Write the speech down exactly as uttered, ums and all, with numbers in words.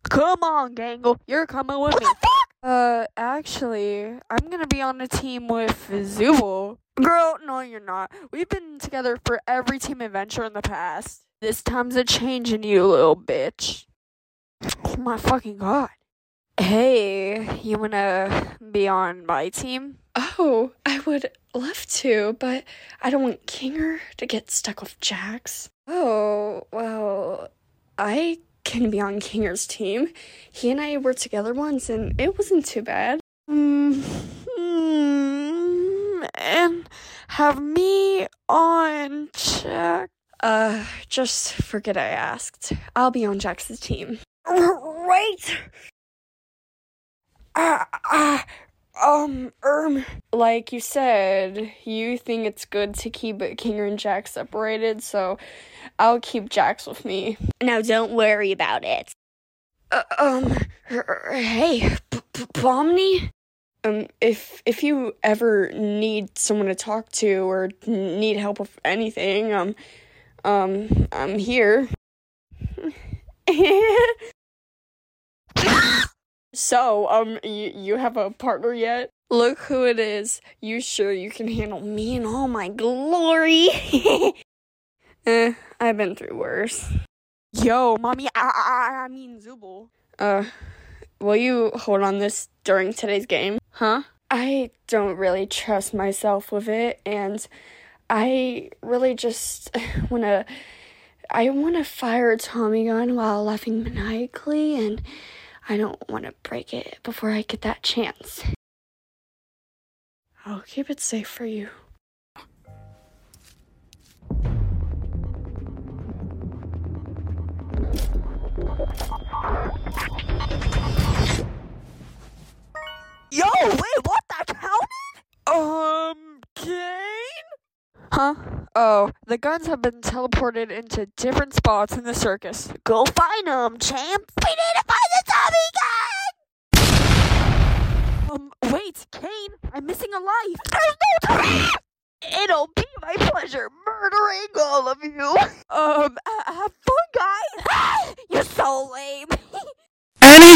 Come on, Gangle. You're coming with me. Uh, actually, I'm gonna be on a team with Zubul. Girl, no, you're not. We've been together for every team adventure in the past. This time's a changing, you little bitch. Oh my fucking god. Hey, you wanna be on my team? Oh, I would love to, but I don't want Kinger to get stuck with Jax. Oh, well, I can be on Kinger's team. He and I were together once, and it wasn't too bad. Mm, and have me on Jax. Uh, just forget I asked. I'll be on Jax's team. Right? Ah, uh, uh, um, erm. Like you said, you think it's good to keep Kinger and Jax separated, so I'll keep Jax with me. Now don't worry about it. Uh, um, hey, P- P- Pomni? Um, if, if you ever need someone to talk to or need help with anything, um, um, I'm here. So, um, you, you have a partner yet? Look who it is. You sure you can handle me in all my glory? eh, I've been through worse. Yo, mommy, I, I, I mean Zubul. Uh, will you hold on this during today's game? Huh? I don't really trust myself with it, and I really just wanna, I wanna fire a Tommy gun while laughing maniacally, and I don't want to break it before I get that chance. I'll keep it safe for you. Yo, wait, what? That counted? Um, Kane? Huh? Oh, the guns have been teleported into different spots in the circus. Go find them, champ! We need to find the Tommy gun! Um, wait, Kane, I'm missing a life. There's no time! It'll be my pleasure murdering all of you. Um, have fun, guys! You're so lame.